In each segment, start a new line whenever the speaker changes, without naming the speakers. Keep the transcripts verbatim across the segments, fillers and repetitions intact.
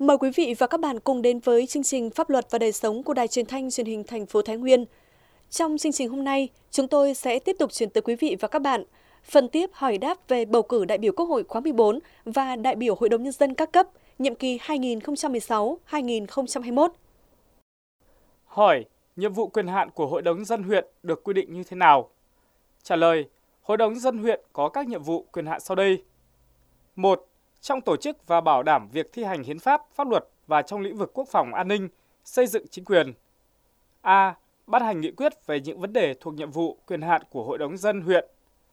Mời quý vị và các bạn cùng đến với chương trình Pháp luật và đời sống của Đài Truyền thanh Truyền hình thành phố Thái Nguyên. Trong chương trình hôm nay, chúng tôi sẽ tiếp tục chuyển tới quý vị và các bạn phần tiếp hỏi đáp về bầu cử đại biểu Quốc hội khóa mười bốn và đại biểu Hội đồng Nhân dân các cấp, nhiệm kỳ hai nghìn không trăm mười sáu đến hai nghìn không trăm hai mươi mốt.
Hỏi, nhiệm vụ quyền hạn của Hội đồng Nhân dân huyện được quy định như thế nào? Trả lời, Hội đồng Nhân dân huyện có các nhiệm vụ quyền hạn sau đây. một. Trong tổ chức và bảo đảm việc thi hành hiến pháp, pháp luật và trong lĩnh vực quốc phòng an ninh, xây dựng chính quyền. A. Ban hành nghị quyết về những vấn đề thuộc nhiệm vụ quyền hạn của Hội đồng Nhân dân huyện.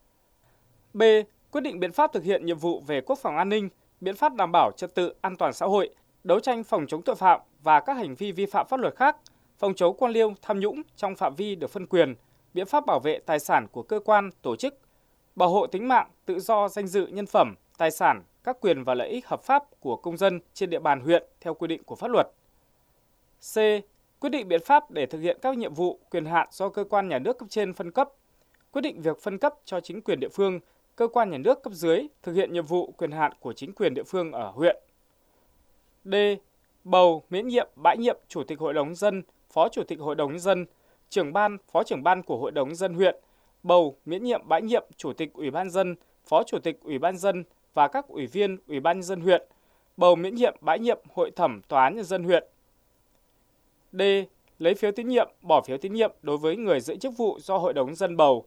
B. Quyết định biện pháp thực hiện nhiệm vụ về quốc phòng an ninh, biện pháp đảm bảo trật tự an toàn xã hội, đấu tranh phòng chống tội phạm và các hành vi vi phạm pháp luật khác, phòng chống quan liêu tham nhũng trong phạm vi được phân quyền, biện pháp bảo vệ tài sản của cơ quan, tổ chức, bảo hộ tính mạng, tự do, danh dự, nhân phẩm, tài sản, các quyền và lợi ích hợp pháp của công dân trên địa bàn huyện theo quy định của pháp luật. C. Quyết định biện pháp để thực hiện các nhiệm vụ, quyền hạn do cơ quan nhà nước cấp trên phân cấp, quyết định việc phân cấp cho chính quyền địa phương, cơ quan nhà nước cấp dưới thực hiện nhiệm vụ, quyền hạn của chính quyền địa phương ở huyện. D. Bầu, miễn nhiệm, bãi nhiệm Chủ tịch Hội đồng Nhân dân, Phó Chủ tịch Hội đồng Nhân dân, trưởng ban, Phó trưởng ban của Hội đồng Nhân dân huyện, bầu, miễn nhiệm, bãi nhiệm Chủ tịch Ủy ban nhân dân, Phó Chủ tịch Ủy ban nhân dân và các ủy viên Ủy ban nhân dân huyện, bầu, miễn nhiệm, bãi nhiệm Hội thẩm Tòa án Nhân dân huyện. D. Lấy phiếu tín nhiệm, bỏ phiếu tín nhiệm đối với người giữ chức vụ do Hội đồng Nhân dân bầu.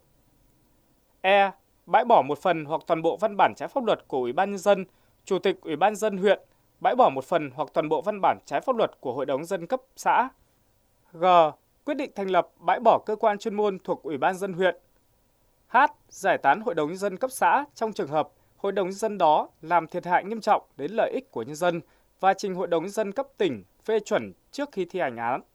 E. Bãi bỏ một phần hoặc toàn bộ văn bản trái pháp luật của Ủy ban Nhân dân, Chủ tịch Ủy ban Nhân dân huyện, bãi bỏ một phần hoặc toàn bộ văn bản trái pháp luật của Hội đồng Nhân dân cấp xã. G. Quyết định thành lập, bãi bỏ cơ quan chuyên môn thuộc Ủy ban Nhân dân huyện. H. Giải tán Hội đồng Nhân dân cấp xã trong trường hợp Hội đồng Nhân dân đó làm thiệt hại nghiêm trọng đến lợi ích của nhân dân và trình Hội đồng Nhân dân cấp tỉnh phê chuẩn trước khi thi hành án.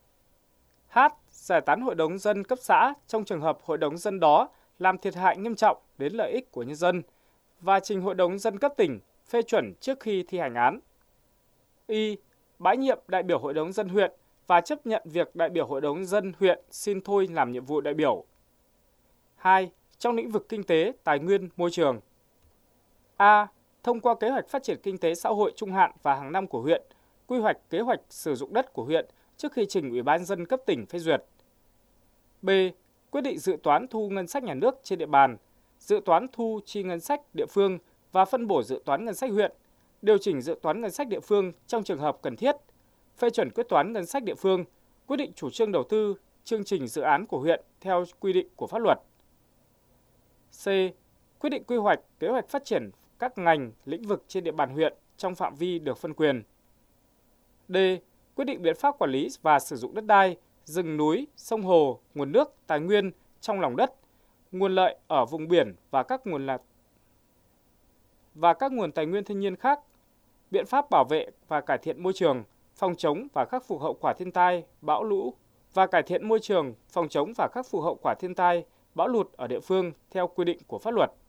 H. Giải tán Hội đồng Nhân dân cấp xã trong trường hợp Hội đồng Nhân dân đó làm thiệt hại nghiêm trọng đến lợi ích của nhân dân và trình Hội đồng Nhân dân cấp tỉnh phê chuẩn trước khi thi hành án. Y. Bãi nhiệm đại biểu Hội đồng Nhân dân huyện và chấp nhận việc đại biểu Hội đồng Nhân dân huyện xin thôi làm nhiệm vụ đại biểu. hai. Trong lĩnh vực kinh tế, tài nguyên, môi trường. A. Thông qua kế hoạch phát triển kinh tế xã hội trung hạn và hàng năm của huyện, quy hoạch kế hoạch sử dụng đất của huyện trước khi trình Ủy ban nhân dân cấp tỉnh phê duyệt. B. Quyết định dự toán thu ngân sách nhà nước trên địa bàn, dự toán thu chi ngân sách địa phương và phân bổ dự toán ngân sách huyện, điều chỉnh dự toán ngân sách địa phương trong trường hợp cần thiết, phê chuẩn quyết toán ngân sách địa phương, quyết định chủ trương đầu tư, chương trình dự án của huyện theo quy định của pháp luật. C. Quyết định quy hoạch, kế hoạch phát triển các ngành, lĩnh vực trên địa bàn huyện trong phạm vi được phân quyền. D. Quyết định biện pháp quản lý và sử dụng đất đai, rừng núi, sông hồ, nguồn nước, tài nguyên trong lòng đất, nguồn lợi ở vùng biển và các nguồn là và các nguồn tài nguyên thiên nhiên khác, biện pháp bảo vệ và cải thiện môi trường, phòng chống và khắc phục hậu quả thiên tai, bão lũ và cải thiện môi trường, phòng chống và khắc phục hậu quả thiên tai, bão lụt ở địa phương theo quy định của pháp luật.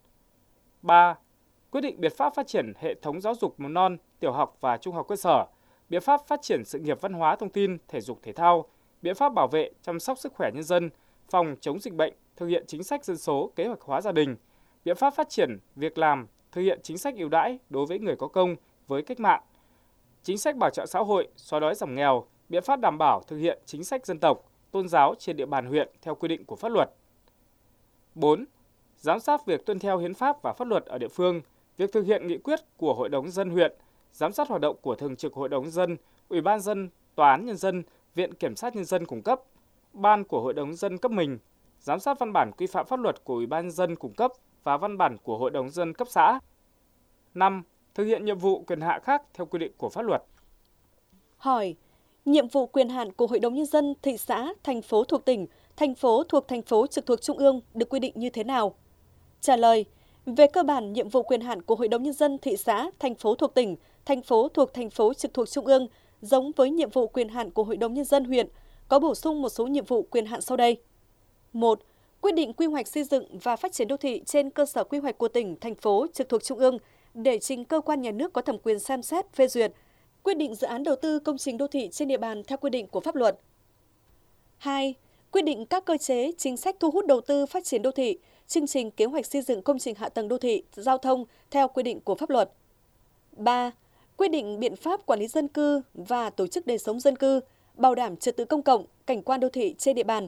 ba. Quyết định biện pháp phát triển hệ thống giáo dục mầm non, tiểu học và trung học cơ sở, biện pháp phát triển sự nghiệp văn hóa thông tin, thể dục thể thao, biện pháp bảo vệ, chăm sóc sức khỏe nhân dân, phòng chống dịch bệnh, thực hiện chính sách dân số, kế hoạch hóa gia đình, biện pháp phát triển việc làm, thực hiện chính sách ưu đãi đối với người có công với cách mạng, chính sách bảo trợ xã hội, xóa đói giảm nghèo, biện pháp đảm bảo thực hiện chính sách dân tộc, tôn giáo trên địa bàn huyện theo quy định của pháp luật. bốn. Giám sát việc tuân theo hiến pháp và pháp luật ở địa phương, việc thực hiện nghị quyết của Hội đồng Nhân dân huyện, giám sát hoạt động của Thường trực Hội đồng Nhân dân, Ủy ban nhân dân, Tòa án Nhân dân, Viện Kiểm sát Nhân dân cung cấp, ban của Hội đồng Nhân dân cấp mình, giám sát văn bản quy phạm pháp luật của Ủy ban nhân dân cung cấp và văn bản của Hội đồng Nhân dân cấp xã. năm. Thực hiện nhiệm vụ quyền hạn khác theo quy định của pháp luật.
Hỏi, nhiệm vụ quyền hạn của Hội đồng Nhân dân thị xã, thành phố thuộc tỉnh, thành phố thuộc thành phố trực thuộc Trung ương được quy định như thế nào? Trả lời, về cơ bản, nhiệm vụ quyền hạn của Hội đồng Nhân dân thị xã, thành phố thuộc tỉnh, thành phố thuộc thành phố trực thuộc Trung ương giống với nhiệm vụ quyền hạn của Hội đồng Nhân dân huyện, có bổ sung một số nhiệm vụ quyền hạn sau đây. một. Quyết định quy hoạch xây dựng và phát triển đô thị trên cơ sở quy hoạch của tỉnh, thành phố trực thuộc Trung ương để trình cơ quan nhà nước có thẩm quyền xem xét, phê duyệt, quyết định dự án đầu tư công trình đô thị trên địa bàn theo quy định của pháp luật. hai. Quyết định các cơ chế, chính sách thu hút đầu tư phát triển đô thị, chương trình kế hoạch xây dựng công trình hạ tầng đô thị, giao thông theo quy định của pháp luật. ba. quyết định biện pháp quản lý dân cư và tổ chức đời sống dân cư, bảo đảm trật tự công cộng, cảnh quan đô thị trên địa bàn.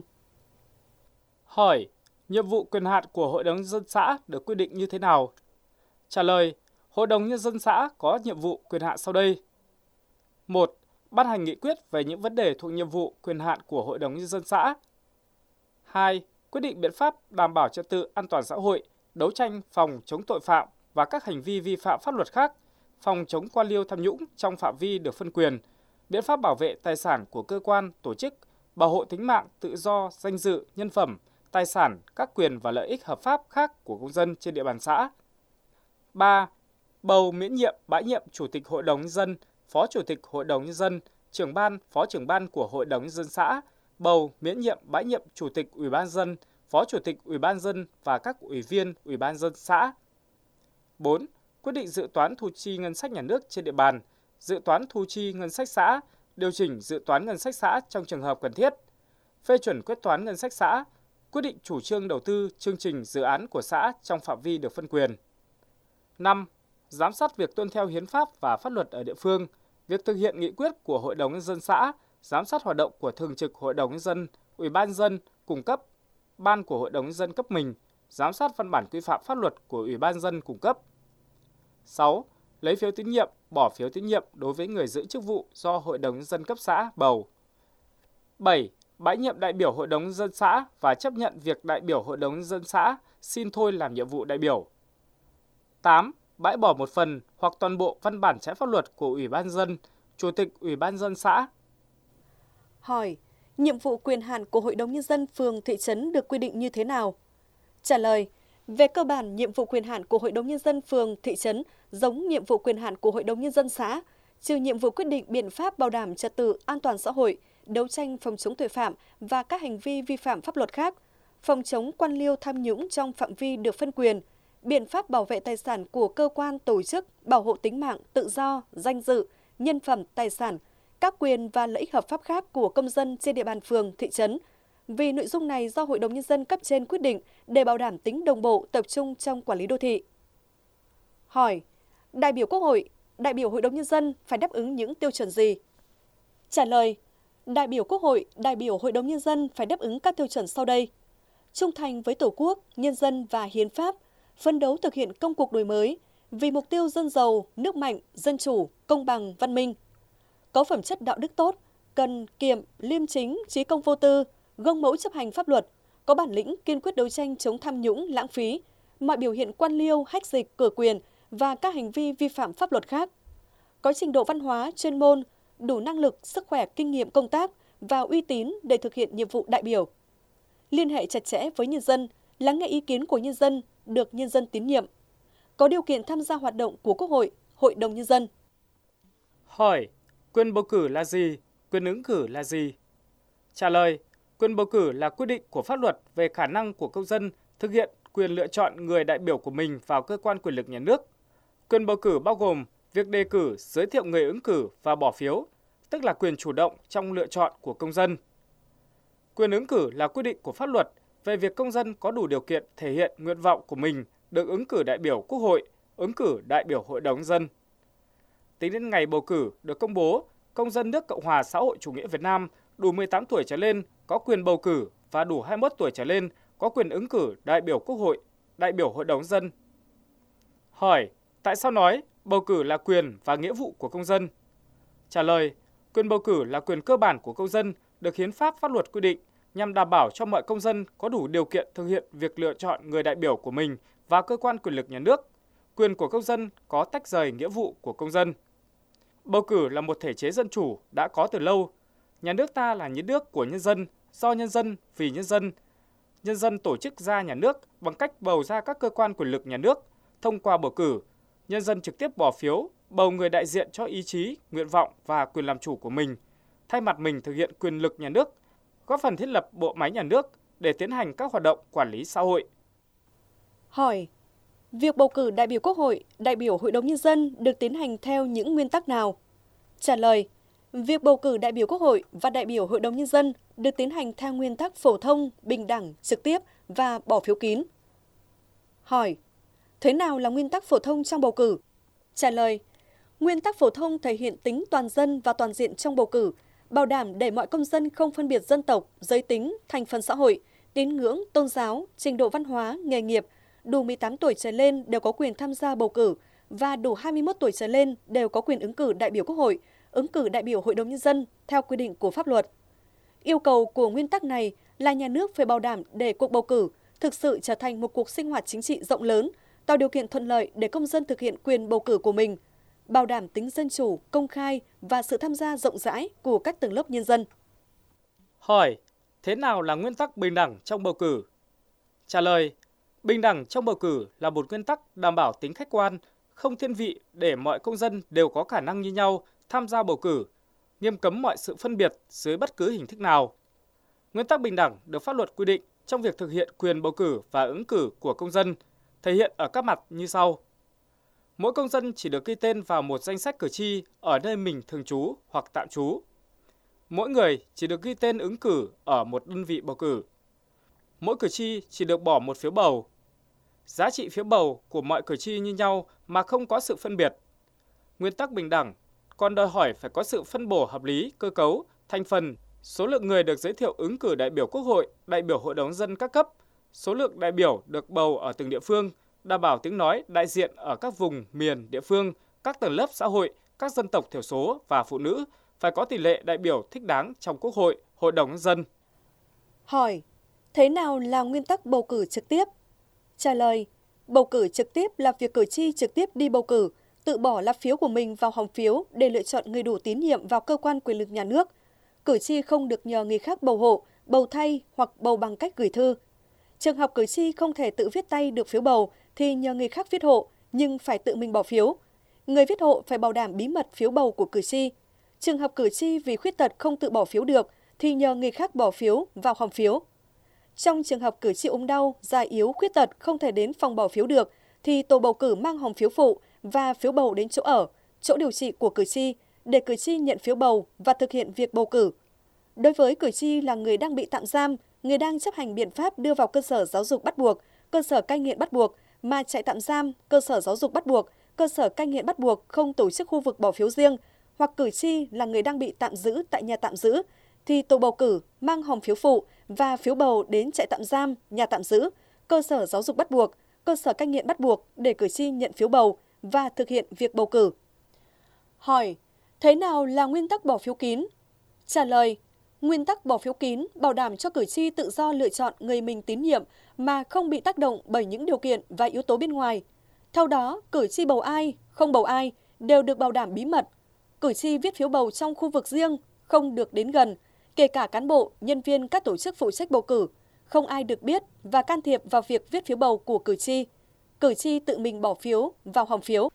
Hỏi, nhiệm vụ quyền hạn của Hội đồng Nhân dân xã được quy định như thế nào? Trả lời, Hội đồng Nhân dân xã có nhiệm vụ quyền hạn sau đây. một. Ban hành nghị quyết về những vấn đề thuộc nhiệm vụ quyền hạn của Hội đồng Nhân dân xã. hai. Quyết định biện pháp đảm bảo trật tự an toàn xã hội, đấu tranh phòng chống tội phạm và các hành vi vi phạm pháp luật khác, phòng chống quan liêu tham nhũng trong phạm vi được phân quyền, biện pháp bảo vệ tài sản của cơ quan, tổ chức, bảo hộ tính mạng, tự do, danh dự, nhân phẩm, tài sản, các quyền và lợi ích hợp pháp khác của công dân trên địa bàn xã. ba. Bầu miễn nhiệm, bãi nhiệm Chủ tịch Hội đồng Nhân dân, Phó Chủ tịch Hội đồng Nhân dân, trưởng ban, phó trưởng ban của Hội đồng Nhân dân xã, bầu miễn nhiệm, bãi nhiệm Chủ tịch Ủy ban nhân dân, Phó Chủ tịch Ủy ban nhân dân và các ủy viên Ủy ban nhân dân xã. bốn. Quyết định dự toán thu chi ngân sách nhà nước trên địa bàn, dự toán thu chi ngân sách xã, điều chỉnh dự toán ngân sách xã trong trường hợp cần thiết, phê chuẩn quyết toán ngân sách xã, quyết định chủ trương đầu tư chương trình dự án của xã trong phạm vi được phân quyền. năm. Giám sát việc tuân theo hiến pháp và pháp luật ở địa phương, việc thực hiện nghị quyết của Hội đồng Nhân dân xã, giám sát hoạt động của Thường trực Hội đồng Nhân dân, Ủy ban nhân dân cung cấp, ban của Hội đồng Nhân dân cấp mình, giám sát văn bản quy phạm pháp luật của Ủy ban nhân dân cung cấp. sáu. Lấy phiếu tín nhiệm, bỏ phiếu tín nhiệm đối với người giữ chức vụ do Hội đồng Nhân dân cấp xã bầu. bảy. Bãi nhiệm đại biểu Hội đồng Nhân dân xã và chấp nhận việc đại biểu Hội đồng Nhân dân xã xin thôi làm nhiệm vụ đại biểu. tám. Bãi bỏ một phần hoặc toàn bộ văn bản trái pháp luật của Ủy ban nhân dân, Chủ tịch Ủy ban nhân dân xã.
Hỏi, nhiệm vụ quyền hạn của Hội đồng Nhân dân phường, thị trấn được quy định như thế nào? Trả lời, về cơ bản, nhiệm vụ quyền hạn của Hội đồng Nhân dân phường, thị trấn giống nhiệm vụ quyền hạn của Hội đồng Nhân dân xã, trừ nhiệm vụ quyết định biện pháp bảo đảm trật tự an toàn xã hội, đấu tranh phòng chống tội phạm và các hành vi vi phạm pháp luật khác, phòng chống quan liêu tham nhũng trong phạm vi được phân quyền, biện pháp bảo vệ tài sản của cơ quan tổ chức, bảo hộ tính mạng, tự do, danh dự, nhân phẩm, tài sản, các quyền và lợi ích hợp pháp khác của công dân trên địa bàn phường, thị trấn. Vì nội dung này do Hội đồng Nhân dân cấp trên quyết định để bảo đảm tính đồng bộ, tập trung trong quản lý đô thị. Hỏi, đại biểu Quốc hội, đại biểu Hội đồng Nhân dân phải đáp ứng những tiêu chuẩn gì? Trả lời, đại biểu Quốc hội, đại biểu Hội đồng Nhân dân phải đáp ứng các tiêu chuẩn sau đây. Trung thành với Tổ quốc, nhân dân và hiến pháp, phấn đấu thực hiện công cuộc đổi mới vì mục tiêu dân giàu, nước mạnh, dân chủ, công bằng, văn minh. Có phẩm chất đạo đức tốt, cần kiệm, liêm chính, trí công vô tư, gương mẫu chấp hành pháp luật, có bản lĩnh kiên quyết đấu tranh chống tham nhũng, lãng phí, mọi biểu hiện quan liêu, hách dịch, cửa quyền và các hành vi vi phạm pháp luật khác. Có trình độ văn hóa, chuyên môn, đủ năng lực, sức khỏe, kinh nghiệm công tác và uy tín để thực hiện nhiệm vụ đại biểu. Liên hệ chặt chẽ với nhân dân, lắng nghe ý kiến của nhân dân, được nhân dân tín nhiệm. Có điều kiện tham gia hoạt động của Quốc hội, Hội đồng Nhân dân.
Hỏi, quyền bầu cử là gì? Quyền ứng cử là gì? Trả lời, quyền bầu cử là quy định của pháp luật về khả năng của công dân thực hiện quyền lựa chọn người đại biểu của mình vào cơ quan quyền lực nhà nước. Quyền bầu cử bao gồm việc đề cử, giới thiệu người ứng cử và bỏ phiếu, tức là quyền chủ động trong lựa chọn của công dân. Quyền ứng cử là quy định của pháp luật về việc công dân có đủ điều kiện thể hiện nguyện vọng của mình được ứng cử đại biểu Quốc hội, ứng cử đại biểu Hội đồng Nhân dân. Tính đến ngày bầu cử được công bố, công dân nước Cộng hòa xã hội chủ nghĩa Việt Nam đủ mười tám tuổi trở lên có quyền bầu cử và đủ hai mươi mốt tuổi trở lên có quyền ứng cử đại biểu Quốc hội, đại biểu Hội đồng Nhân dân. Hỏi, tại sao nói bầu cử là quyền và nghĩa vụ của công dân? Trả lời, quyền bầu cử là quyền cơ bản của công dân được hiến pháp pháp luật quy định nhằm đảm bảo cho mọi công dân có đủ điều kiện thực hiện việc lựa chọn người đại biểu của mình và cơ quan quyền lực nhà nước. Quyền của công dân có tách rời nghĩa vụ của công dân. Bầu cử là một thể chế dân chủ đã có từ lâu. Nhà nước ta là nhà nước của nhân dân, do nhân dân, vì nhân dân. Nhân dân tổ chức ra nhà nước bằng cách bầu ra các cơ quan quyền lực nhà nước. Thông qua bầu cử, nhân dân trực tiếp bỏ phiếu, bầu người đại diện cho ý chí, nguyện vọng và quyền làm chủ của mình, thay mặt mình thực hiện quyền lực nhà nước, góp phần thiết lập bộ máy nhà nước để tiến hành các hoạt động quản lý xã hội.
Hỏi, việc bầu cử đại biểu Quốc hội, đại biểu Hội đồng Nhân dân được tiến hành theo những nguyên tắc nào? Trả lời, việc bầu cử đại biểu Quốc hội và đại biểu Hội đồng Nhân dân được tiến hành theo nguyên tắc phổ thông, bình đẳng, trực tiếp và bỏ phiếu kín. Hỏi, thế nào là nguyên tắc phổ thông trong bầu cử? Trả lời, Nguyên tắc phổ thông thể hiện tính toàn dân và toàn diện trong bầu cử, bảo đảm để mọi công dân không phân biệt dân tộc, giới tính, thành phần xã hội, tín ngưỡng, tôn giáo, trình độ văn hóa, nghề nghiệp, đủ mười tám tuổi trở lên đều có quyền tham gia bầu cử và đủ hai mươi mốt tuổi trở lên đều có quyền ứng cử đại biểu Quốc hội, ứng cử đại biểu Hội đồng Nhân dân theo quy định của pháp luật. Yêu cầu của nguyên tắc này là nhà nước phải bảo đảm để cuộc bầu cử thực sự trở thành một cuộc sinh hoạt chính trị rộng lớn, tạo điều kiện thuận lợi để công dân thực hiện quyền bầu cử của mình, bảo đảm tính dân chủ, công khai và sự tham gia rộng rãi của các tầng lớp nhân dân.
Hỏi, thế nào là nguyên tắc bình đẳng trong bầu cử? Trả lời, bình đẳng trong bầu cử là một nguyên tắc đảm bảo tính khách quan, không thiên vị để mọi công dân đều có khả năng như nhau tham gia bầu cử, nghiêm cấm mọi sự phân biệt dưới bất cứ hình thức nào. Nguyên tắc bình đẳng được pháp luật quy định trong việc thực hiện quyền bầu cử và ứng cử của công dân, thể hiện ở các mặt như sau. Mỗi công dân chỉ được ghi tên vào một danh sách cử tri ở nơi mình thường trú hoặc tạm trú. Mỗi người chỉ được ghi tên ứng cử ở một đơn vị bầu cử. Mỗi cử tri chỉ được bỏ một phiếu bầu. Giá trị phiếu bầu của mọi cử tri như nhau mà không có sự phân biệt. Nguyên tắc bình đẳng còn đòi hỏi phải có sự phân bổ hợp lý, cơ cấu, thành phần, số lượng người được giới thiệu ứng cử đại biểu Quốc hội, đại biểu Hội đồng Nhân dân các cấp, số lượng đại biểu được bầu ở từng địa phương, đảm bảo tiếng nói đại diện ở các vùng, miền, địa phương, các tầng lớp xã hội, các dân tộc thiểu số và phụ nữ, phải có tỷ lệ đại biểu thích đáng trong Quốc hội, Hội đồng Nhân dân.
Hỏi, thế nào là nguyên tắc bầu cử trực tiếp? Trả lời, bầu cử trực tiếp là việc cử tri trực tiếp đi bầu cử, tự bỏ lá phiếu của mình vào hòm phiếu để lựa chọn người đủ tín nhiệm vào cơ quan quyền lực nhà nước. Cử tri không được nhờ người khác bầu hộ, bầu thay hoặc bầu bằng cách gửi thư. Trường hợp cử tri không thể tự viết tay được phiếu bầu thì nhờ người khác viết hộ, nhưng phải tự mình bỏ phiếu. Người viết hộ phải bảo đảm bí mật phiếu bầu của cử tri. Trường hợp cử tri vì khuyết tật không tự bỏ phiếu được thì nhờ người khác bỏ phiếu vào hòm phiếu. Trong trường hợp cử tri ốm đau, già yếu, khuyết tật không thể đến phòng bỏ phiếu được thì tổ bầu cử mang hòm phiếu phụ và phiếu bầu đến chỗ ở, chỗ điều trị của cử tri để cử tri nhận phiếu bầu và thực hiện việc bầu cử. Đối với cử tri là người đang bị tạm giam, người đang chấp hành biện pháp đưa vào cơ sở giáo dục bắt buộc, cơ sở cai nghiện bắt buộc mà chạy tạm giam, cơ sở giáo dục bắt buộc, cơ sở cai nghiện bắt buộc không tổ chức khu vực bỏ phiếu riêng, hoặc cử tri là người đang bị tạm giữ tại nhà tạm giữ, thì tổ bầu cử mang hòm phiếu phụ và phiếu bầu đến trại tạm giam, nhà tạm giữ, cơ sở giáo dục bắt buộc, cơ sở cai nghiện bắt buộc để cử tri nhận phiếu bầu và thực hiện việc bầu cử. Hỏi, thế nào là nguyên tắc bỏ phiếu kín? Trả lời, nguyên tắc bỏ phiếu kín bảo đảm cho cử tri tự do lựa chọn người mình tín nhiệm mà không bị tác động bởi những điều kiện và yếu tố bên ngoài. Theo đó, cử tri bầu ai, không bầu ai đều được bảo đảm bí mật. Cử tri viết phiếu bầu trong khu vực riêng, không được đến gần, kể cả cán bộ, nhân viên các tổ chức phụ trách bầu cử. Không ai được biết và can thiệp vào việc viết phiếu bầu của cử tri. Cử tri tự mình bỏ phiếu vào hòm phiếu.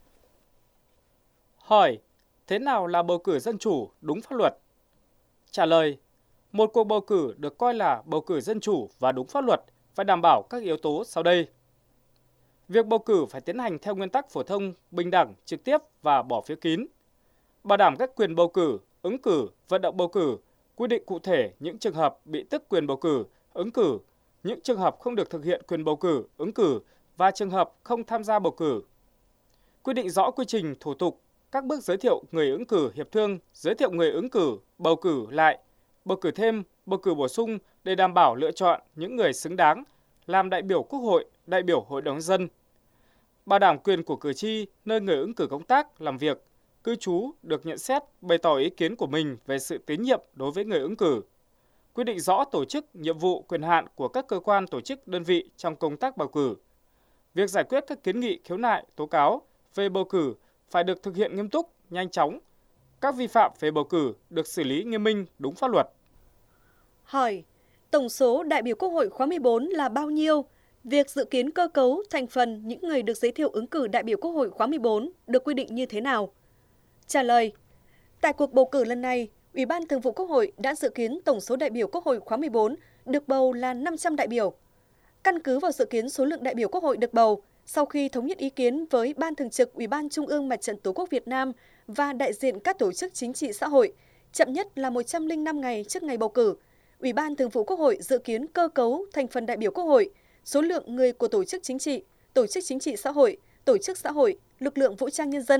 Hỏi, thế nào là bầu cử dân chủ đúng pháp luật? Trả lời, một cuộc bầu cử được coi là bầu cử dân chủ và đúng pháp luật phải đảm bảo các yếu tố sau đây. Việc bầu cử phải tiến hành theo nguyên tắc phổ thông, bình đẳng, trực tiếp và bỏ phiếu kín. Bảo đảm các quyền bầu cử, ứng cử, vận động bầu cử, quy định cụ thể những trường hợp bị tước quyền bầu cử, ứng cử, những trường hợp không được thực hiện quyền bầu cử, ứng cử và trường hợp không tham gia bầu cử. Quy định rõ quy trình, thủ tục, các bước giới thiệu người ứng cử hiệp thương, giới thiệu người ứng cử, bầu cử lại, bầu cử thêm, bầu cử bổ sung để đảm bảo lựa chọn những người xứng đáng làm đại biểu Quốc hội, đại biểu Hội đồng Nhân dân. Bảo đảm quyền của cử tri nơi người ứng cử công tác, làm việc, cư trú được nhận xét, bày tỏ ý kiến của mình về sự tín nhiệm đối với người ứng cử. Quy định rõ tổ chức, nhiệm vụ, quyền hạn của các cơ quan, tổ chức, đơn vị trong công tác bầu cử. Việc giải quyết các kiến nghị, khiếu nại, tố cáo về bầu cử phải được thực hiện nghiêm túc, nhanh chóng. Các vi phạm về bầu cử được xử lý nghiêm minh, đúng pháp luật.
Hỏi, tổng số đại biểu Quốc hội khóa mười bốn là bao nhiêu? Việc dự kiến cơ cấu, thành phần những người được giới thiệu ứng cử đại biểu Quốc hội khóa mười bốn được quy định như thế nào? Trả lời, tại cuộc bầu cử lần này, Ủy ban Thường vụ Quốc hội đã dự kiến tổng số đại biểu Quốc hội khóa mười bốn được bầu là năm trăm đại biểu. Căn cứ vào dự kiến số lượng đại biểu Quốc hội được bầu, sau khi thống nhất ý kiến với Ban Thường trực Ủy ban Trung ương Mặt trận Tổ quốc Việt Nam và đại diện các tổ chức chính trị xã hội, chậm nhất là một trăm lẻ năm ngày trước ngày bầu cử, Ủy ban Thường vụ Quốc hội dự kiến cơ cấu thành phần đại biểu Quốc hội, số lượng người của tổ chức chính trị, tổ chức chính trị xã hội, tổ chức xã hội, lực lượng vũ trang nhân dân,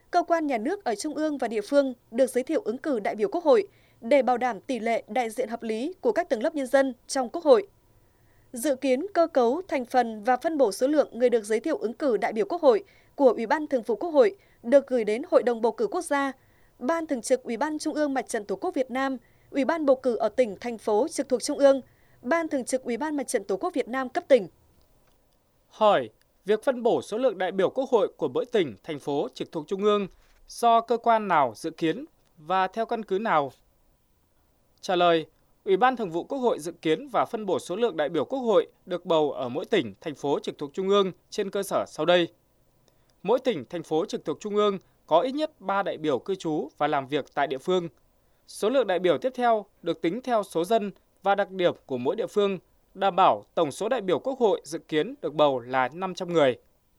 cơ quan nhà nước ở trung ương và địa phương được giới thiệu ứng cử đại biểu Quốc hội để bảo đảm tỷ lệ đại diện hợp lý của các tầng lớp nhân dân trong Quốc hội. Dự kiến cơ cấu, thành phần và phân bổ số lượng người được giới thiệu ứng cử đại biểu Quốc hội của Ủy ban Thường vụ Quốc hội được gửi đến Hội đồng bầu cử quốc gia, Ban Thường trực Ủy ban Trung ương Mặt trận Tổ quốc Việt Nam, Ủy ban bầu cử ở tỉnh, thành phố trực thuộc Trung ương, Ban Thường trực Ủy ban Mặt trận Tổ quốc Việt Nam cấp tỉnh.
Hỏi, việc phân bổ số lượng đại biểu Quốc hội của mỗi tỉnh, thành phố trực thuộc Trung ương do cơ quan nào dự kiến và theo căn cứ nào? Trả lời, Ủy ban Thường vụ Quốc hội dự kiến và phân bổ số lượng đại biểu Quốc hội được bầu ở mỗi tỉnh, thành phố trực thuộc Trung ương trên cơ sở sau đây. Mỗi tỉnh, thành phố trực thuộc Trung ương có ít nhất ba đại biểu cư trú và làm việc tại địa phương. Số lượng đại biểu tiếp theo được tính theo số dân và đặc điểm của mỗi địa phương, đảm bảo tổng số đại biểu Quốc hội dự kiến được bầu là năm trăm người.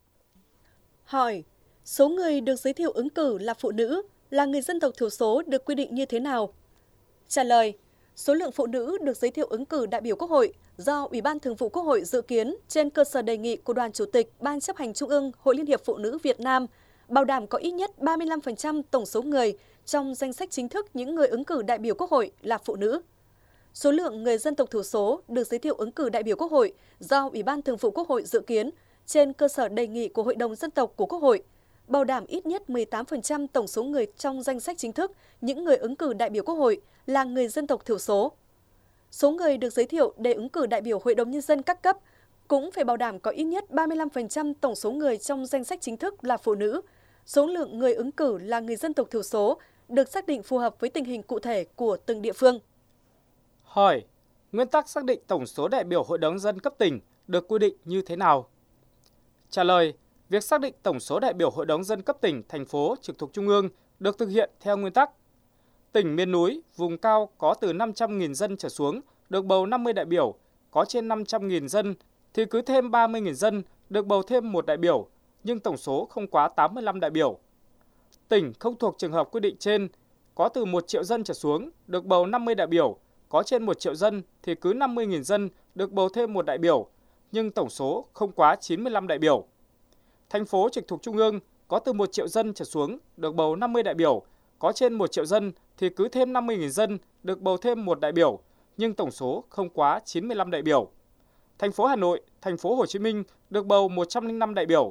Hỏi, số người được giới thiệu ứng cử là phụ nữ, là người dân tộc thiểu số được quy định như thế nào? Trả lời, số lượng phụ nữ được giới thiệu ứng cử đại biểu Quốc hội do Ủy ban Thường vụ Quốc hội dự kiến trên cơ sở đề nghị của Đoàn Chủ tịch Ban Chấp hành Trung ương Hội Liên hiệp Phụ nữ Việt Nam, bảo đảm có ít nhất ba mươi lăm phần trăm tổng số người trong danh sách chính thức những người ứng cử đại biểu Quốc hội là phụ nữ. Số lượng người dân tộc thiểu số được giới thiệu ứng cử đại biểu Quốc hội do Ủy ban Thường vụ Quốc hội dự kiến trên cơ sở đề nghị của Hội đồng Dân tộc của Quốc hội, bảo đảm ít nhất mười tám phần trăm tổng số người trong danh sách chính thức những người ứng cử đại biểu Quốc hội là người dân tộc thiểu số. Số người được giới thiệu để ứng cử đại biểu Hội đồng Nhân dân các cấp cũng phải bảo đảm có ít nhất ba mươi lăm phần trăm tổng số người trong danh sách chính thức là phụ nữ. Số lượng người ứng cử là người dân tộc thiểu số được xác định phù hợp với tình hình cụ thể của từng địa phương.
Hỏi, nguyên tắc xác định tổng số đại biểu Hội đồng Nhân dân cấp tỉnh được quy định như thế nào? Trả lời, việc xác định tổng số đại biểu Hội đồng Nhân dân cấp tỉnh, thành phố trực thuộc Trung ương được thực hiện theo nguyên tắc. Tỉnh miền núi, vùng cao có từ năm trăm nghìn dân trở xuống được bầu năm mươi đại biểu, có trên năm trăm nghìn dân thì cứ thêm ba mươi nghìn dân được bầu thêm một đại biểu, nhưng tổng số không quá tám mươi lăm đại biểu. Tỉnh không thuộc trường hợp quy định trên, có từ một triệu dân trở xuống được bầu năm mươi đại biểu, có trên một triệu dân thì cứ năm mươi nghìn dân được bầu thêm một đại biểu, nhưng tổng số không quá chín mươi lăm đại biểu. Thành phố trực thuộc Trung ương có từ một triệu dân trở xuống được bầu năm mươi đại biểu, có trên một triệu dân thì cứ thêm năm mươi nghìn dân được bầu thêm một đại biểu, nhưng tổng số không quá chín mươi lăm đại biểu. Thành phố Hà Nội, thành phố Hồ Chí Minh được bầu một trăm lẻ năm đại biểu.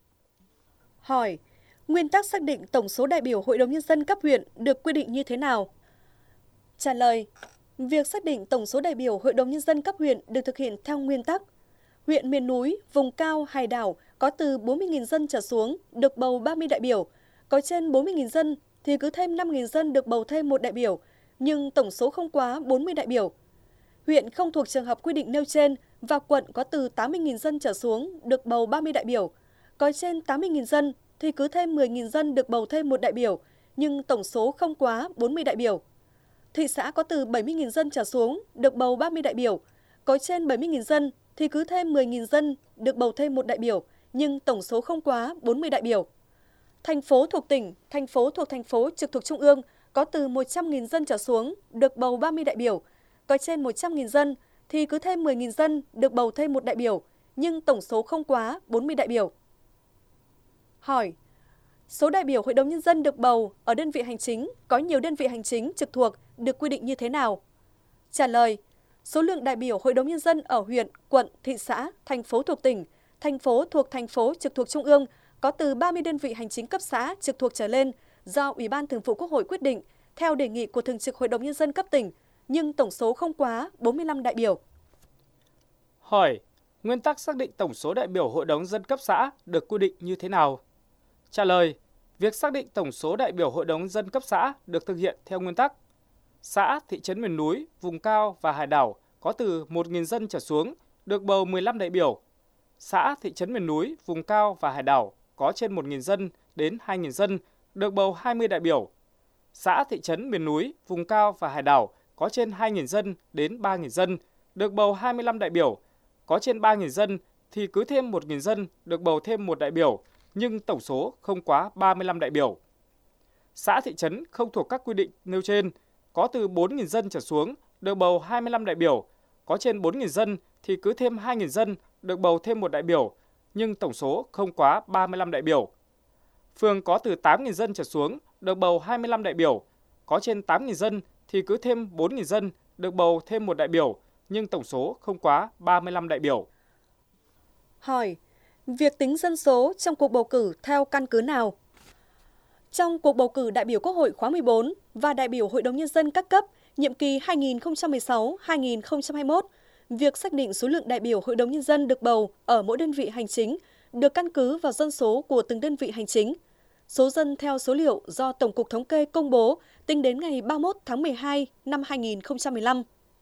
Hỏi, nguyên tắc xác định tổng số đại biểu Hội đồng Nhân dân cấp huyện được quy định như thế nào? Trả lời, việc xác định tổng số đại biểu Hội đồng Nhân dân cấp huyện được thực hiện theo nguyên tắc. Huyện miền núi, vùng cao, hải đảo có từ bốn mươi nghìn dân trở xuống được bầu ba mươi đại biểu, có trên bốn mươi nghìn dân thì cứ thêm năm nghìn dân được bầu thêm một đại biểu, nhưng tổng số không quá bốn mươi đại biểu. Huyện không thuộc trường hợp quy định nêu trên và quận có từ tám mươi nghìn dân trở xuống được bầu ba mươi đại biểu, có trên tám mươi nghìn dân thì cứ thêm mười nghìn dân được bầu thêm một đại biểu, nhưng tổng số không quá bốn mươi đại biểu. Thị xã có từ bảy mươi nghìn dân trở xuống được bầu ba mươi đại biểu, có trên bảy mươi nghìn dân thì cứ thêm mười nghìn dân được bầu thêm một đại biểu, nhưng tổng số không quá bốn mươi đại biểu. Thành phố thuộc tỉnh, thành phố thuộc thành phố trực thuộc Trung ương có từ một trăm nghìn dân trở xuống được bầu ba mươi đại biểu, có trên một trăm nghìn dân thì cứ thêm mười nghìn dân được bầu thêm một đại biểu, nhưng tổng số không quá bốn mươi đại biểu. Hỏi, số đại biểu Hội đồng Nhân dân được bầu ở đơn vị hành chính có nhiều đơn vị hành chính trực thuộc được quy định như thế nào? Trả lời, số lượng đại biểu Hội đồng Nhân dân ở huyện, quận, thị xã, thành phố thuộc tỉnh, thành phố thuộc thành phố trực thuộc Trung ương có từ ba mươi đơn vị hành chính cấp xã trực thuộc trở lên do Ủy ban Thường vụ Quốc hội quyết định theo đề nghị của Thường trực Hội đồng Nhân dân cấp tỉnh, nhưng tổng số không quá bốn mươi lăm đại biểu.
Hỏi, nguyên tắc xác định tổng số đại biểu Hội đồng Nhân dân cấp xã được quy định như thế nào? Trả lời, việc xác định tổng số đại biểu Hội đồng Nhân dân cấp xã được thực hiện theo nguyên tắc. Xã, thị trấn miền núi, vùng cao và hải đảo có từ một nghìn dân trở xuống được bầu mười lăm đại biểu. Xã, thị trấn miền núi, vùng cao và hải đảo có trên một nghìn dân đến hai nghìn dân được bầu hai mươi đại biểu. Xã, thị trấn miền núi, vùng cao và hải đảo có trên hai nghìn dân đến ba nghìn dân được bầu hai mươi lăm đại biểu. Có trên ba nghìn dân thì cứ thêm một nghìn dân được bầu thêm một đại biểu, nhưng tổng số không quá ba mươi lăm đại biểu. Xã, thị trấn không thuộc các quy định nêu trên có từ bốn nghìn dân trở xuống được bầu hai mươi lăm đại biểu, có trên bốn nghìn dân thì cứ thêm hai nghìn dân được bầu thêm một đại biểu, nhưng tổng số không quá ba mươi lăm đại biểu. phường có từ tám nghìn dân trở xuống được bầu hai mươi lăm đại biểu, có trên tám nghìn dân thì cứ thêm bốn nghìn dân được bầu thêm một đại biểu, nhưng tổng số không quá ba mươi lăm đại biểu.
Hỏi, việc tính dân số trong cuộc bầu cử theo căn cứ nào? Trong cuộc bầu cử đại biểu Quốc hội khóa mười bốn và đại biểu Hội đồng Nhân dân các cấp, nhiệm kỳ hai nghìn không trăm mười sáu đến hai nghìn không trăm hai mươi mốt, việc xác định số lượng đại biểu Hội đồng Nhân dân được bầu ở mỗi đơn vị hành chính được căn cứ vào dân số của từng đơn vị hành chính. Số dân theo số liệu do Tổng cục Thống kê công bố tính đến ngày ba mươi mốt tháng mười hai năm hai nghìn không trăm mười lăm.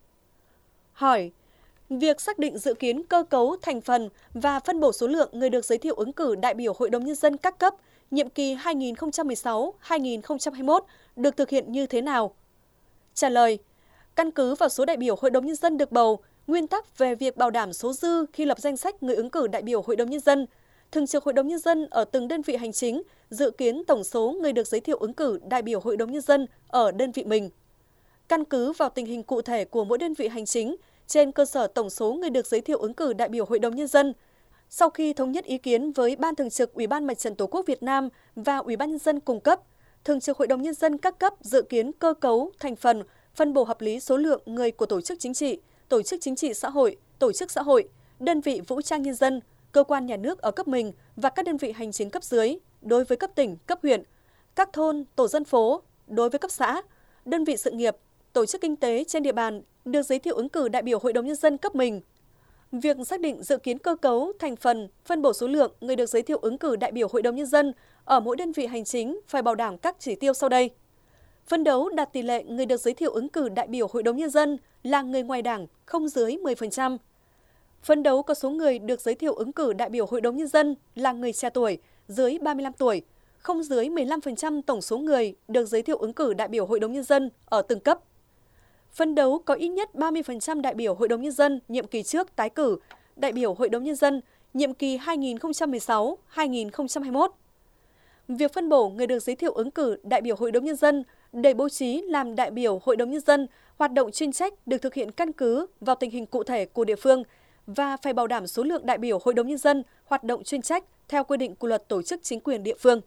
Hỏi, việc xác định dự kiến cơ cấu, thành phần và phân bổ số lượng người được giới thiệu ứng cử đại biểu Hội đồng Nhân dân các cấp nhiệm kỳ hai nghìn không trăm mười sáu đến hai nghìn không trăm hai mươi mốt được thực hiện như thế nào? Trả lời, căn cứ vào số đại biểu Hội đồng Nhân dân được bầu, nguyên tắc về việc bảo đảm số dư khi lập danh sách người ứng cử đại biểu Hội đồng Nhân dân, Thường trực Hội đồng Nhân dân ở từng đơn vị hành chính dự kiến tổng số người được giới thiệu ứng cử đại biểu Hội đồng Nhân dân ở đơn vị mình. Căn cứ vào tình hình cụ thể của mỗi đơn vị hành chính, trên cơ sở tổng số người được giới thiệu ứng cử đại biểu Hội đồng Nhân dân, sau khi thống nhất ý kiến với Ban Thường trực Ủy ban Mặt trận Tổ quốc Việt Nam và Ủy ban Nhân dân cung cấp, Thường trực Hội đồng Nhân dân các cấp dự kiến cơ cấu, thành phần, phân bổ hợp lý số lượng người của tổ chức chính trị, tổ chức chính trị xã hội, tổ chức xã hội, đơn vị vũ trang nhân dân, cơ quan nhà nước ở cấp mình và các đơn vị hành chính cấp dưới đối với cấp tỉnh, cấp huyện, các thôn, tổ dân phố đối với cấp xã, đơn vị sự nghiệp, tổ chức kinh tế trên địa bàn được giới thiệu ứng cử đại biểu Hội đồng Nhân dân cấp mình. Việc xác định dự kiến cơ cấu, thành phần, phân bổ số lượng người được giới thiệu ứng cử đại biểu Hội đồng Nhân dân ở mỗi đơn vị hành chính phải bảo đảm các chỉ tiêu sau đây. Phấn đấu đạt tỷ lệ người được giới thiệu ứng cử đại biểu Hội đồng Nhân dân là người ngoài Đảng không dưới mười phần trăm. Phấn đấu có số người được giới thiệu ứng cử đại biểu Hội đồng Nhân dân là người trẻ tuổi, dưới ba mươi lăm tuổi, không dưới mười lăm phần trăm tổng số người được giới thiệu ứng cử đại biểu Hội đồng Nhân dân ở từng cấp. Phấn đấu có ít nhất ba mươi phần trăm đại biểu Hội đồng Nhân dân nhiệm kỳ trước tái cử, đại biểu Hội đồng Nhân dân nhiệm kỳ hai nghìn không trăm mười sáu đến hai nghìn không trăm hai mươi mốt. Việc phân bổ người được giới thiệu ứng cử đại biểu Hội đồng Nhân dân để bố trí làm đại biểu Hội đồng Nhân dân hoạt động chuyên trách được thực hiện căn cứ vào tình hình cụ thể của địa phương và phải bảo đảm số lượng đại biểu Hội đồng Nhân dân hoạt động chuyên trách theo quy định của Luật Tổ chức Chính quyền địa phương.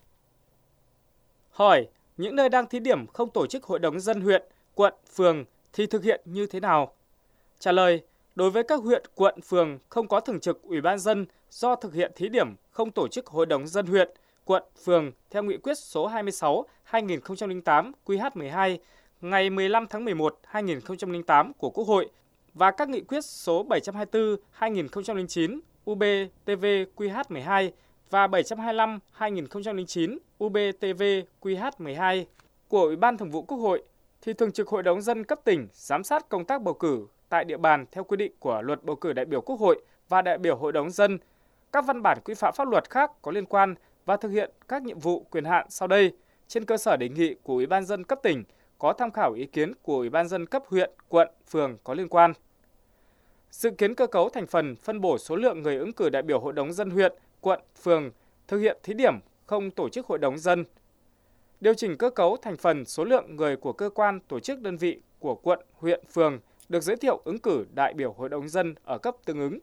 Hỏi, những nơi đang thí điểm không tổ chức Hội đồng Nhân dân huyện, quận, phường thì thực hiện như thế nào? Trả lời, đối với các huyện, quận, phường không có thường trực Ủy ban dân do thực hiện thí điểm không tổ chức Hội đồng Nhân dân huyện, quận, phường theo nghị quyết số hai mươi sáu trên hai nghìn không trăm lẻ tám Q H mười hai ngày mười lăm tháng mười một năm hai nghìn không trăm lẻ tám của Quốc hội và các nghị quyết số bảy trăm hai mươi tư trên hai nghìn không trăm lẻ chín U B T V Q H mười hai và bảy trăm hai mươi lăm trên hai nghìn không trăm lẻ chín U B T V Q H mười hai của Ủy ban Thường vụ Quốc hội thì Thường trực Hội đồng Nhân dân cấp tỉnh giám sát công tác bầu cử tại địa bàn theo quy định của Luật Bầu cử đại biểu Quốc hội và đại biểu Hội đồng Nhân dân, các văn bản quy phạm pháp luật khác có liên quan và thực hiện các nhiệm vụ quyền hạn sau đây trên cơ sở đề nghị của Ủy ban Nhân dân cấp tỉnh có tham khảo ý kiến của Ủy ban Nhân dân cấp huyện, quận, phường có liên quan. Dự kiến cơ cấu thành phần phân bổ số lượng người ứng cử đại biểu Hội đồng Nhân dân huyện, quận, phường thực hiện thí điểm không tổ chức Hội đồng Nhân dân. Điều chỉnh cơ cấu thành phần số lượng người của cơ quan, tổ chức, đơn vị của quận, huyện, phường được giới thiệu ứng cử đại biểu Hội đồng Nhân dân ở cấp tương ứng.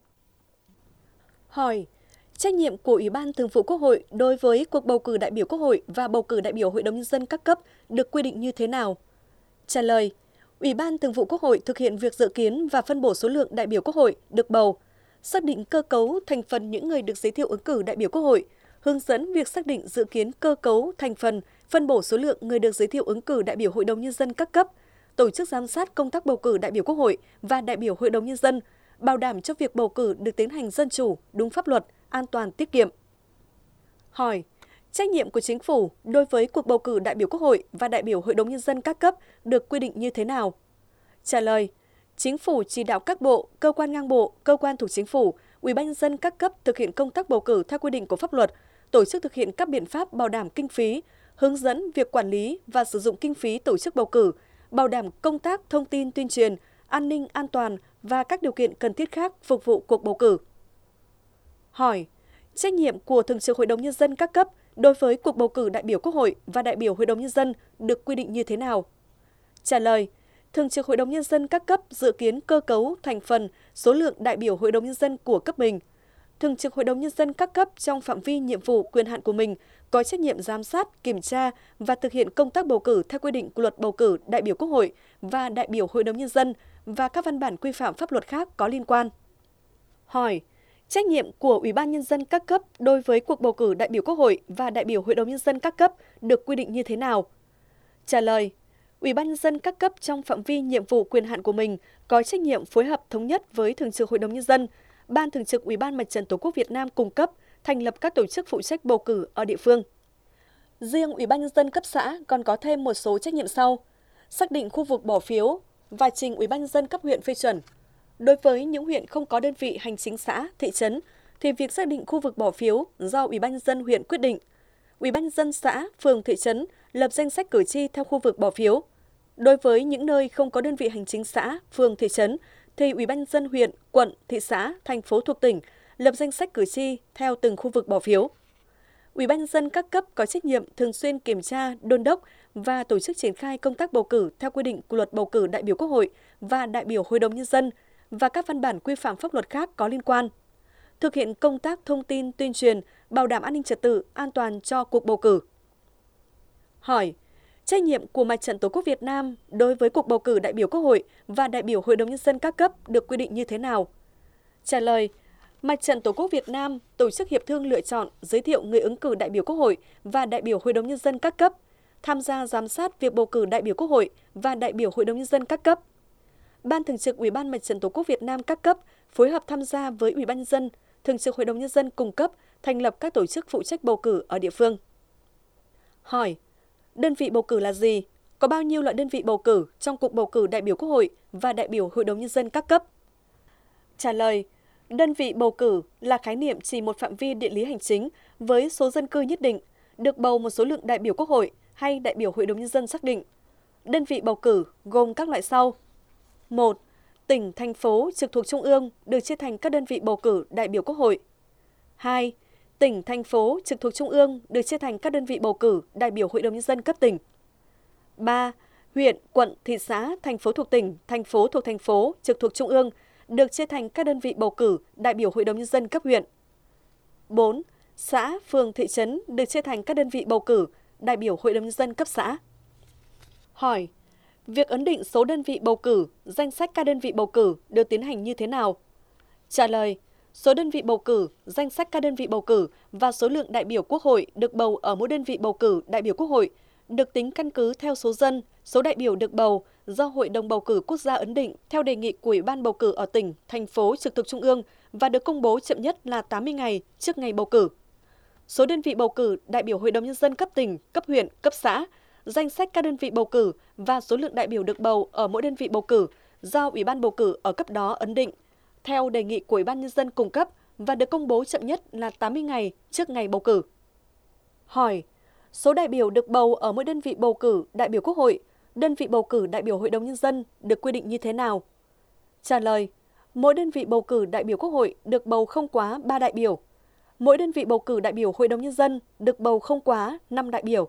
Hỏi, trách nhiệm của Ủy ban Thường vụ Quốc hội đối với cuộc bầu cử đại biểu Quốc hội và bầu cử đại biểu Hội đồng Nhân dân các cấp được quy định như thế nào? Trả lời, Ủy ban Thường vụ Quốc hội thực hiện việc dự kiến và phân bổ số lượng đại biểu Quốc hội được bầu, xác định cơ cấu thành phần những người được giới thiệu ứng cử đại biểu Quốc hội, hướng dẫn việc xác định dự kiến cơ cấu thành phần phân bổ số lượng người được giới thiệu ứng cử đại biểu Hội đồng Nhân dân các cấp, tổ chức giám sát công tác bầu cử đại biểu Quốc hội và đại biểu Hội đồng Nhân dân, bảo đảm cho việc bầu cử được tiến hành dân chủ, đúng pháp luật, an toàn, tiết kiệm. Hỏi, trách nhiệm của Chính phủ đối với cuộc bầu cử đại biểu Quốc hội và đại biểu Hội đồng Nhân dân các cấp được quy định như thế nào? Trả lời, Chính phủ chỉ đạo các bộ, cơ quan ngang bộ, cơ quan thuộc Chính phủ, Ủy ban Nhân dân các cấp thực hiện công tác bầu cử theo quy định của pháp luật, tổ chức thực hiện các biện pháp bảo đảm kinh phí, hướng dẫn việc quản lý và sử dụng kinh phí tổ chức bầu cử, bảo đảm công tác thông tin tuyên truyền, an ninh an toàn và các điều kiện cần thiết khác phục vụ cuộc bầu cử. Hỏi, trách nhiệm của Thường trực Hội đồng Nhân dân các cấp đối với cuộc bầu cử đại biểu Quốc hội và đại biểu Hội đồng Nhân dân được quy định như thế nào? Trả lời, Thường trực Hội đồng Nhân dân các cấp dự kiến cơ cấu, thành phần, số lượng đại biểu Hội đồng Nhân dân của cấp mình. Thường trực Hội đồng Nhân dân các cấp trong phạm vi nhiệm vụ quyền hạn của mình có trách nhiệm giám sát, kiểm tra và thực hiện công tác bầu cử theo quy định của Luật bầu cử đại biểu Quốc hội và đại biểu Hội đồng Nhân dân và các văn bản quy phạm pháp luật khác có liên quan. Hỏi: trách nhiệm của Ủy ban Nhân dân các cấp đối với cuộc bầu cử đại biểu Quốc hội và đại biểu Hội đồng Nhân dân các cấp được quy định như thế nào? Trả lời: Ủy ban Nhân dân các cấp trong phạm vi nhiệm vụ quyền hạn của mình có trách nhiệm phối hợp thống nhất với Thường trực Hội đồng Nhân dân, Ban Thường trực Ủy ban Mặt trận Tổ quốc Việt Nam cung cấp, thành lập các tổ chức phụ trách bầu cử ở địa phương. Riêng Ủy ban Nhân dân cấp xã còn có thêm một số trách nhiệm sau: xác định khu vực bỏ phiếu và trình Ủy ban Nhân dân cấp huyện phê chuẩn. Đối với những huyện không có đơn vị hành chính xã, thị trấn, thì việc xác định khu vực bỏ phiếu do Ủy ban Nhân dân huyện quyết định. Ủy ban Nhân dân xã, phường, thị trấn lập danh sách cử tri theo khu vực bỏ phiếu. Đối với những nơi không có đơn vị hành chính xã, phường, thị trấn, thì Ủy ban Nhân dân huyện, quận, thị xã, thành phố thuộc tỉnh lập danh sách cử tri theo từng khu vực bỏ phiếu. Ủy ban Nhân dân các cấp có trách nhiệm thường xuyên kiểm tra, đôn đốc và tổ chức triển khai công tác bầu cử theo quy định của Luật bầu cử đại biểu Quốc hội và đại biểu Hội đồng Nhân dân và các văn bản quy phạm pháp luật khác có liên quan. Thực hiện công tác thông tin tuyên truyền, bảo đảm an ninh trật tự, an toàn cho cuộc bầu cử. Hỏi: trách nhiệm của Mặt trận Tổ quốc Việt Nam đối với cuộc bầu cử đại biểu Quốc hội và đại biểu Hội đồng Nhân dân các cấp được quy định như thế nào? Trả lời: Mặt trận Tổ quốc Việt Nam tổ chức hiệp thương lựa chọn, giới thiệu người ứng cử đại biểu Quốc hội và đại biểu Hội đồng Nhân dân các cấp, tham gia giám sát việc bầu cử đại biểu Quốc hội và đại biểu Hội đồng Nhân dân các cấp. Ban Thường trực Ủy ban Mặt trận Tổ quốc Việt Nam các cấp phối hợp tham gia với Ủy ban Nhân dân, Thường trực Hội đồng Nhân dân cung cấp, thành lập các tổ chức phụ trách bầu cử ở địa phương. Hỏi: đơn vị bầu cử là gì? Có bao nhiêu loại đơn vị bầu cử trong cuộc bầu cử đại biểu Quốc hội và đại biểu Hội đồng Nhân dân các cấp? Trả lời: đơn vị bầu cử là khái niệm chỉ một phạm vi địa lý hành chính với số dân cư nhất định, được bầu một số lượng đại biểu Quốc hội hay đại biểu Hội đồng Nhân dân xác định. Đơn vị bầu cử gồm các loại sau. một. Tỉnh, thành phố trực thuộc Trung ương được chia thành các đơn vị bầu cử đại biểu Quốc hội. hai. Tỉnh, thành phố trực thuộc Trung ương được chia thành các đơn vị bầu cử đại biểu Hội đồng Nhân dân cấp tỉnh. ba. Huyện, quận, thị xã, thành phố thuộc tỉnh, thành phố thuộc thành phố trực thuộc Trung ương được chia thành các đơn vị bầu cử đại biểu Hội đồng Nhân dân cấp huyện. bốn. Xã, phường, thị trấn được chia thành các đơn vị bầu cử đại biểu Hội đồng Nhân dân cấp xã. Hỏi: việc ấn định số đơn vị bầu cử, danh sách các đơn vị bầu cử được tiến hành như thế nào? Trả lời: số đơn vị bầu cử, danh sách các đơn vị bầu cử và số lượng đại biểu Quốc hội được bầu ở mỗi đơn vị bầu cử đại biểu Quốc hội được tính căn cứ theo số dân, số đại biểu được bầu do Hội đồng bầu cử quốc gia ấn định theo đề nghị của Ủy ban bầu cử ở tỉnh, thành phố trực thuộc Trung ương và được công bố chậm nhất là tám mươi ngày trước ngày bầu cử. Số đơn vị bầu cử đại biểu Hội đồng Nhân dân cấp tỉnh, cấp huyện, cấp xã, danh sách các đơn vị bầu cử và số lượng đại biểu được bầu ở mỗi đơn vị bầu cử do Ủy ban bầu cử ở cấp đó ấn định theo đề nghị của Ủy ban Nhân dân cung cấp và được công bố chậm nhất là tám mươi ngày trước ngày bầu cử. Hỏi: số đại biểu được bầu ở mỗi đơn vị bầu cử đại biểu Quốc hội, đơn vị bầu cử đại biểu Hội đồng Nhân dân được quy định như thế nào? Trả lời: mỗi đơn vị bầu cử đại biểu Quốc hội được bầu không quá ba đại biểu. Mỗi đơn vị bầu cử đại biểu Hội đồng Nhân dân được bầu không quá năm đại biểu.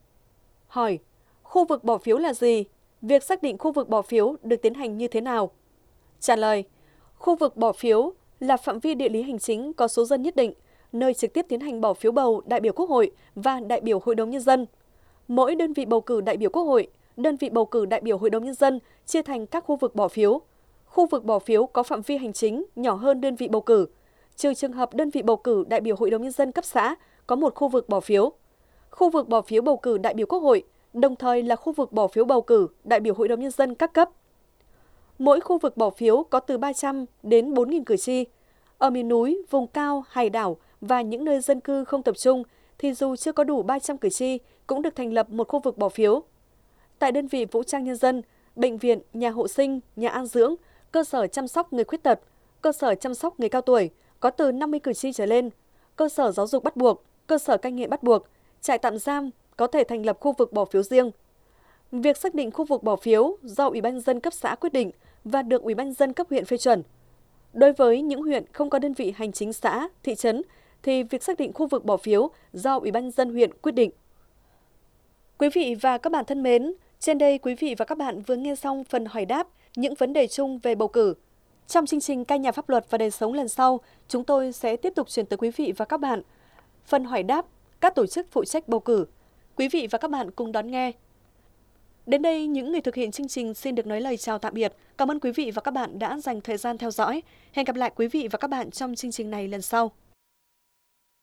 Hỏi: khu vực bỏ phiếu là gì? Việc xác định khu vực bỏ phiếu được tiến hành như thế nào? Trả lời: khu vực bỏ phiếu là phạm vi địa lý hành chính có số dân nhất định, nơi trực tiếp tiến hành bỏ phiếu bầu đại biểu Quốc hội và đại biểu Hội đồng Nhân dân. Mỗi đơn vị bầu cử đại biểu Quốc hội, đơn vị bầu cử đại biểu Hội đồng Nhân dân chia thành các khu vực bỏ phiếu. Khu vực bỏ phiếu có phạm vi hành chính nhỏ hơn đơn vị bầu cử, trừ trường hợp đơn vị bầu cử đại biểu Hội đồng Nhân dân cấp xã có một khu vực bỏ phiếu. Khu vực bỏ phiếu bầu cử đại biểu Quốc hội đồng thời là khu vực bỏ phiếu bầu cử đại biểu Hội đồng Nhân dân các cấp. Mỗi khu vực bỏ phiếu có từ ba trăm đến bốn nghìn cử tri. Ở miền núi, vùng cao, hải đảo và những nơi dân cư không tập trung thì dù chưa có đủ ba trăm cử tri cũng được thành lập một khu vực bỏ phiếu. Tại đơn vị vũ trang nhân dân, bệnh viện, nhà hộ sinh, nhà an dưỡng, cơ sở chăm sóc người khuyết tật, cơ sở chăm sóc người cao tuổi có từ năm mươi cử tri trở lên, cơ sở giáo dục bắt buộc, cơ sở cai nghiện bắt buộc, trại tạm giam có thể thành lập khu vực bỏ phiếu riêng. Việc xác định khu vực bỏ phiếu do Ủy ban Nhân dân cấp xã quyết định và được Ủy ban Nhân dân cấp huyện phê chuẩn. Đối với những huyện không có đơn vị hành chính xã, thị trấn thì việc xác định khu vực bỏ phiếu do Ủy ban Nhân dân huyện quyết định. Quý vị và các bạn thân mến, trên đây quý vị và các bạn vừa nghe xong phần hỏi đáp những vấn đề chung về bầu cử. Trong chương trình Căn nhà pháp luật và đời sống lần sau, chúng tôi sẽ tiếp tục chuyển tới quý vị và các bạn phần hỏi đáp các tổ chức phụ trách bầu cử. Quý vị và các bạn cùng đón nghe. Đến đây, những người thực hiện chương trình xin được nói lời chào tạm biệt. Cảm ơn quý vị và các bạn đã dành thời gian theo dõi. Hẹn gặp lại quý vị và các bạn trong chương trình này lần sau.